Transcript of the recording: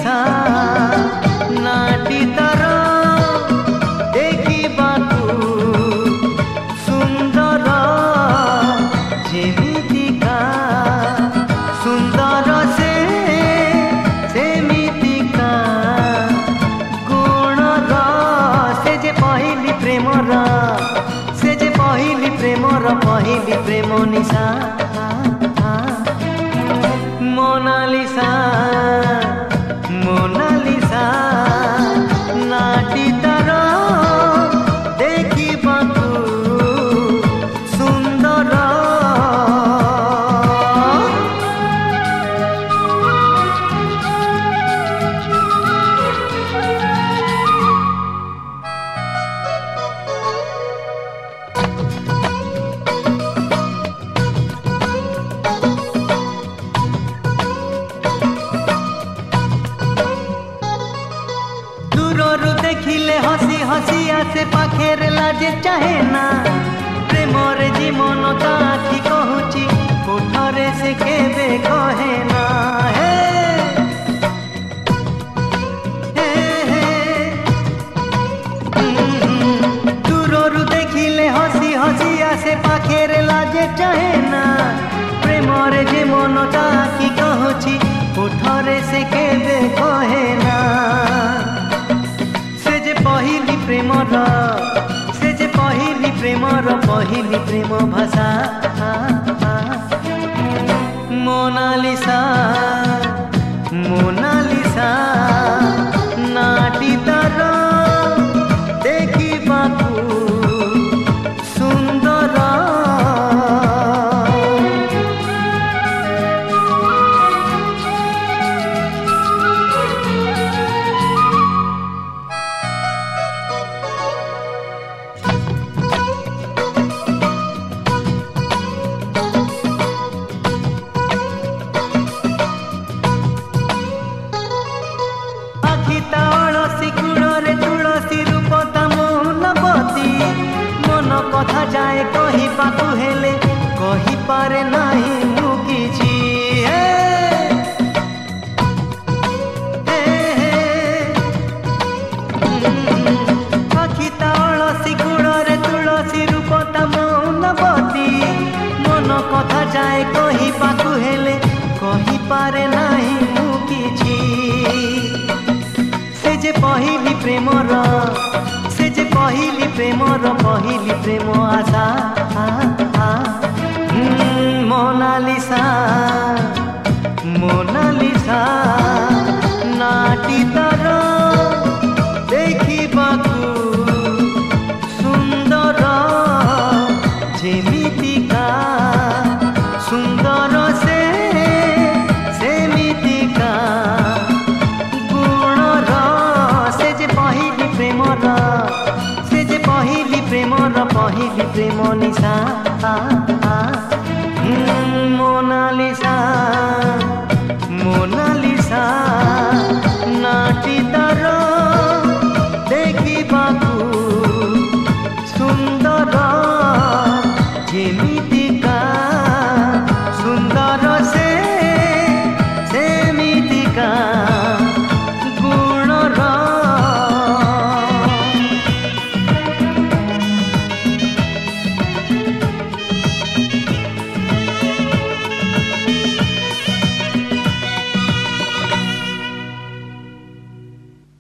Mona Lisa नाटी तार देखिबाकू सुंदर जेमितिका सुंदर सेमितिका गुणर से जे पहिली प्रेमर से जे पहिली प्रेमर पहिली प्रेम निशा मोनालिसा मोनालिसा नाटी तार देखिबाकू सुंदर देखिले हसी हसी आसे पाखेर लाजे चाहे ना प्रेमर जीवन ताकि कहूची कोठरे से केबे कहे ना हे दूररू देखिले हसी हसी आसे पाखेर लाजे चाहे ना प्रेमर जीवन ताकि कहूची कोठरे से केबे कहे ना पहिली प्रेमर से जे पहिली प्रेमर पहिली प्रेम भाषा मोनालिसा मोनालिसा नाटी तार देखिबाकू सुंदर कथा जाए कही पातु हेले कही पारे नाही मु किछि आखि ताळसी गुणरे तुलसी रूप मौनवती मन कथा जाए कही पातु हेले कही पारे नाही मु किछि से जे पहिली प्रेमर से जे पहिली प्रेमर पहिली प्रेम आशा मोनालिसा मोनालिसा नाटी तार देखिबाकू सुंदर जेमितिका सुंदर सेमितिका गुणर से जे पहिली प्रेमर से जे पहिली प्रेमर पहिली प्रेम